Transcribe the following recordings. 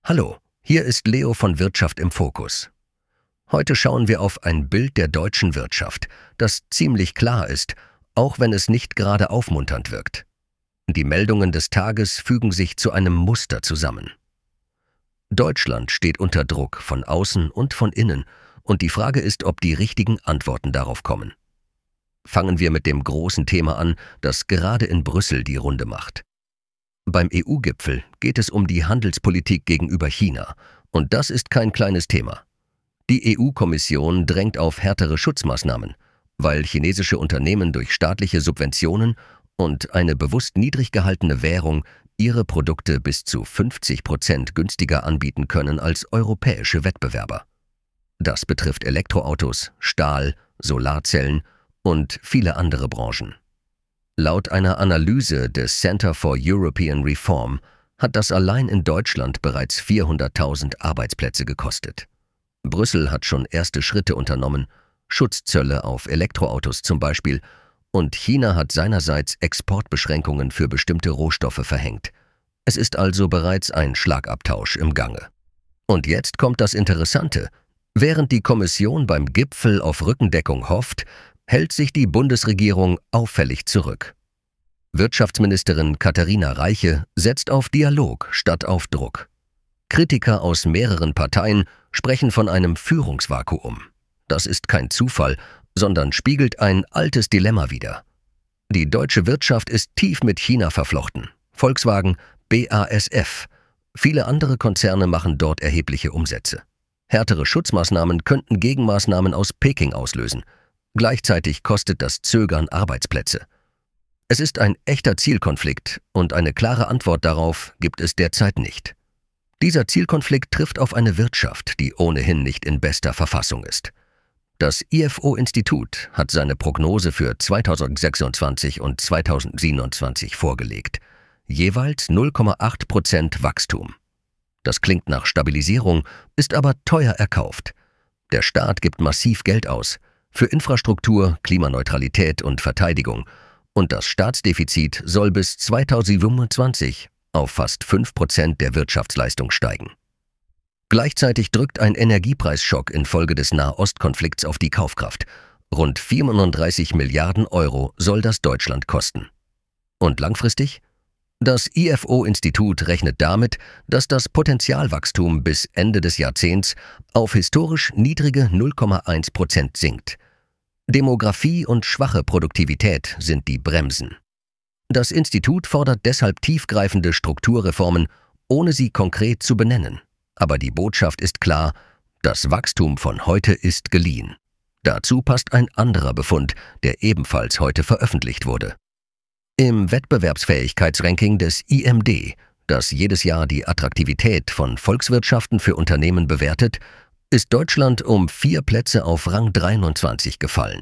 Hallo, hier ist Leo von Wirtschaft im Fokus. Heute schauen wir auf ein Bild der deutschen Wirtschaft, das ziemlich klar ist, auch wenn es nicht gerade aufmunternd wirkt. Die Meldungen des Tages fügen sich zu einem Muster zusammen. Deutschland steht unter Druck von außen und von innen, und die Frage ist, ob die richtigen Antworten darauf kommen. Fangen wir mit dem großen Thema an, das gerade in Brüssel die Runde macht. Beim EU-Gipfel geht es um die Handelspolitik gegenüber China, und das ist kein kleines Thema. Die EU-Kommission drängt auf härtere Schutzmaßnahmen, weil chinesische Unternehmen durch staatliche Subventionen und eine bewusst niedrig gehaltene Währung ihre Produkte bis zu 50% günstiger anbieten können als europäische Wettbewerber. Das betrifft Elektroautos, Stahl, Solarzellen und viele andere Branchen. Laut einer Analyse des Center for European Reform hat das allein in Deutschland bereits 400.000 Arbeitsplätze gekostet. Brüssel hat schon erste Schritte unternommen, Schutzzölle auf Elektroautos zum Beispiel, und China hat seinerseits Exportbeschränkungen für bestimmte Rohstoffe verhängt. Es ist also bereits ein Schlagabtausch im Gange. Und jetzt kommt das Interessante. Während die Kommission beim Gipfel auf Rückendeckung hofft, hält sich die Bundesregierung auffällig zurück. Wirtschaftsministerin Katharina Reiche setzt auf Dialog statt auf Druck. Kritiker aus mehreren Parteien sprechen von einem Führungsvakuum. Das ist kein Zufall, sondern spiegelt ein altes Dilemma wider. Die deutsche Wirtschaft ist tief mit China verflochten. Volkswagen, BASF. Viele andere Konzerne machen dort erhebliche Umsätze. Härtere Schutzmaßnahmen könnten Gegenmaßnahmen aus Peking auslösen. Gleichzeitig kostet das Zögern Arbeitsplätze. Es ist ein echter Zielkonflikt und eine klare Antwort darauf gibt es derzeit nicht. Dieser Zielkonflikt trifft auf eine Wirtschaft, die ohnehin nicht in bester Verfassung ist. Das IFO-Institut hat seine Prognose für 2026 und 2027 vorgelegt. Jeweils 0,8% Wachstum. Das klingt nach Stabilisierung, ist aber teuer erkauft. Der Staat gibt massiv Geld aus. Für Infrastruktur, Klimaneutralität und Verteidigung. Und das Staatsdefizit soll bis 2027 auf fast 5% der Wirtschaftsleistung steigen. Gleichzeitig drückt ein Energiepreisschock infolge des Nahostkonflikts auf die Kaufkraft. Rund 37 Milliarden Euro soll das Deutschland kosten. Und langfristig? Das IFO-Institut rechnet damit, dass das Potenzialwachstum bis Ende des Jahrzehnts auf historisch niedrige 0,1% sinkt. Demografie und schwache Produktivität sind die Bremsen. Das Institut fordert deshalb tiefgreifende Strukturreformen, ohne sie konkret zu benennen. Aber die Botschaft ist klar, das Wachstum von heute ist geliehen. Dazu passt ein anderer Befund, der ebenfalls heute veröffentlicht wurde. Im Wettbewerbsfähigkeitsranking des IMD, das jedes Jahr die Attraktivität von Volkswirtschaften für Unternehmen bewertet, ist Deutschland um 4 Plätze auf Rang 23 gefallen.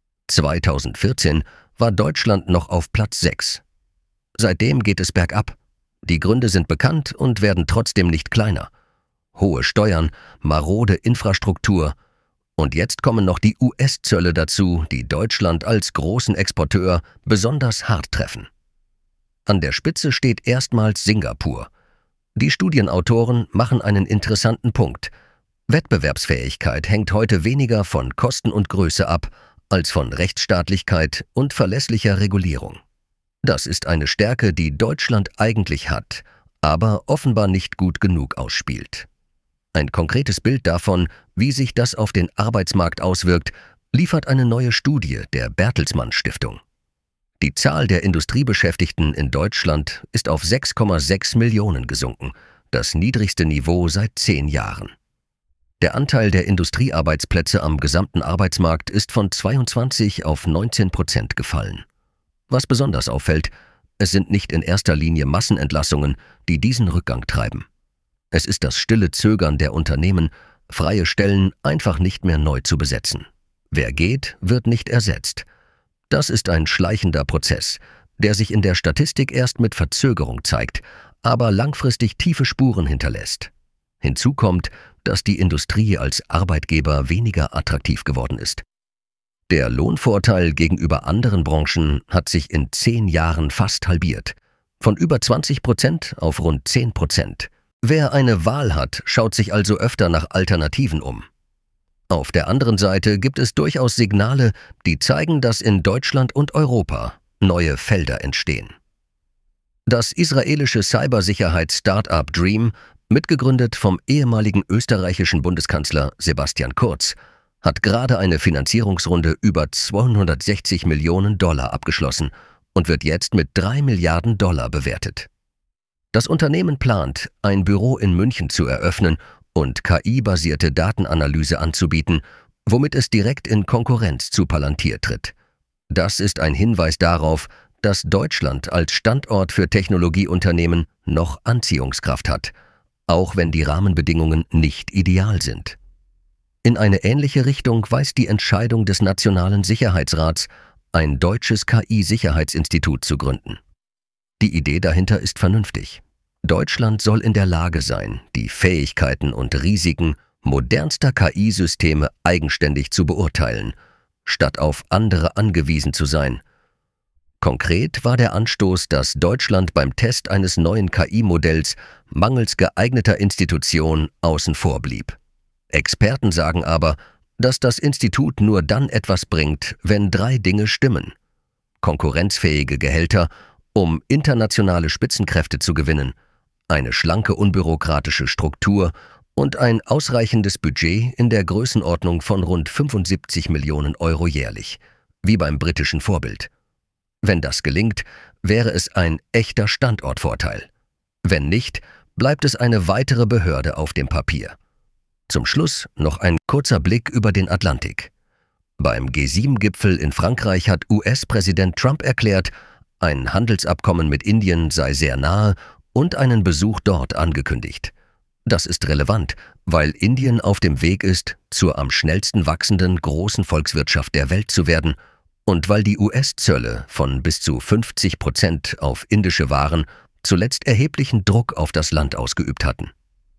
2014 war Deutschland noch auf Platz 6. Seitdem geht es bergab. Die Gründe sind bekannt und werden trotzdem nicht kleiner. Hohe Steuern, marode Infrastruktur. Und jetzt kommen noch die US-Zölle dazu, die Deutschland als großen Exporteur besonders hart treffen. An der Spitze steht erstmals Singapur. Die Studienautoren machen einen interessanten Punkt. Wettbewerbsfähigkeit hängt heute weniger von Kosten und Größe ab, als von Rechtsstaatlichkeit und verlässlicher Regulierung. Das ist eine Stärke, die Deutschland eigentlich hat, aber offenbar nicht gut genug ausspielt. Ein konkretes Bild davon, wie sich das auf den Arbeitsmarkt auswirkt, liefert eine neue Studie der Bertelsmann Stiftung. Die Zahl der Industriebeschäftigten in Deutschland ist auf 6,6 Millionen gesunken, das niedrigste Niveau seit 10 Jahren. Der Anteil der Industriearbeitsplätze am gesamten Arbeitsmarkt ist von 22 auf 19% gefallen. Was besonders auffällt, es sind nicht in erster Linie Massenentlassungen, die diesen Rückgang treiben. Es ist das stille Zögern der Unternehmen, freie Stellen einfach nicht mehr neu zu besetzen. Wer geht, wird nicht ersetzt. Das ist ein schleichender Prozess, der sich in der Statistik erst mit Verzögerung zeigt, aber langfristig tiefe Spuren hinterlässt. Hinzu kommt, dass die Industrie als Arbeitgeber weniger attraktiv geworden ist. Der Lohnvorteil gegenüber anderen Branchen hat sich in 10 Jahren fast halbiert, von über 20% auf rund 10%. Wer eine Wahl hat, schaut sich also öfter nach Alternativen um. Auf der anderen Seite gibt es durchaus Signale, die zeigen, dass in Deutschland und Europa neue Felder entstehen. Das israelische Cybersicherheits-Startup Dream, mitgegründet vom ehemaligen österreichischen Bundeskanzler Sebastian Kurz, hat gerade eine Finanzierungsrunde über 260 Millionen Dollar abgeschlossen und wird jetzt mit 3 Milliarden Dollar bewertet. Das Unternehmen plant, ein Büro in München zu eröffnen und KI-basierte Datenanalyse anzubieten, womit es direkt in Konkurrenz zu Palantir tritt. Das ist ein Hinweis darauf, dass Deutschland als Standort für Technologieunternehmen noch Anziehungskraft hat, auch wenn die Rahmenbedingungen nicht ideal sind. In eine ähnliche Richtung weist die Entscheidung des Nationalen Sicherheitsrats, ein deutsches KI-Sicherheitsinstitut zu gründen. Die Idee dahinter ist vernünftig. Deutschland soll in der Lage sein, die Fähigkeiten und Risiken modernster KI-Systeme eigenständig zu beurteilen, statt auf andere angewiesen zu sein. Konkret war der Anstoß, dass Deutschland beim Test eines neuen KI-Modells mangels geeigneter Institution außen vor blieb. Experten sagen aber, dass das Institut nur dann etwas bringt, wenn 3 Dinge stimmen: konkurrenzfähige Gehälter, um internationale Spitzenkräfte zu gewinnen, eine schlanke unbürokratische Struktur und ein ausreichendes Budget in der Größenordnung von rund 75 Millionen Euro jährlich, wie beim britischen Vorbild. Wenn das gelingt, wäre es ein echter Standortvorteil. Wenn nicht, bleibt es eine weitere Behörde auf dem Papier. Zum Schluss noch ein kurzer Blick über den Atlantik. Beim G7-Gipfel in Frankreich hat US-Präsident Trump erklärt, ein Handelsabkommen mit Indien sei sehr nahe und einen Besuch dort angekündigt. Das ist relevant, weil Indien auf dem Weg ist, zur am schnellsten wachsenden großen Volkswirtschaft der Welt zu werden und weil die US-Zölle von bis zu 50% auf indische Waren zuletzt erheblichen Druck auf das Land ausgeübt hatten.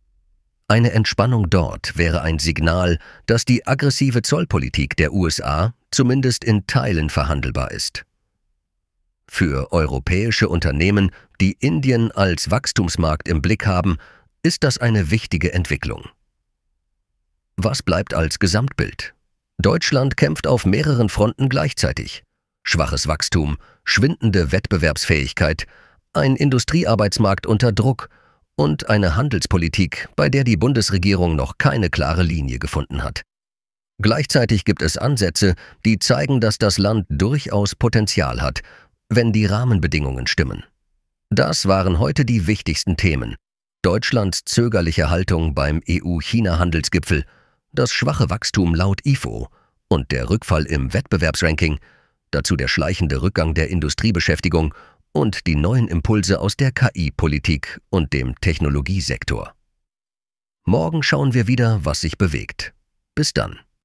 Eine Entspannung dort wäre ein Signal, dass die aggressive Zollpolitik der USA zumindest in Teilen verhandelbar ist. Für europäische Unternehmen, die Indien als Wachstumsmarkt im Blick haben, ist das eine wichtige Entwicklung. Was bleibt als Gesamtbild? Deutschland kämpft auf mehreren Fronten gleichzeitig. Schwaches Wachstum, schwindende Wettbewerbsfähigkeit, ein Industriearbeitsmarkt unter Druck und eine Handelspolitik, bei der die Bundesregierung noch keine klare Linie gefunden hat. Gleichzeitig gibt es Ansätze, die zeigen, dass das Land durchaus Potenzial hat, wenn die Rahmenbedingungen stimmen. Das waren heute die wichtigsten Themen. Deutschlands zögerliche Haltung beim EU-China-Handelsgipfel, das schwache Wachstum laut IFO und der Rückfall im Wettbewerbsranking, dazu der schleichende Rückgang der Industriebeschäftigung und die neuen Impulse aus der KI-Politik und dem Technologiesektor. Morgen schauen wir wieder, was sich bewegt. Bis dann.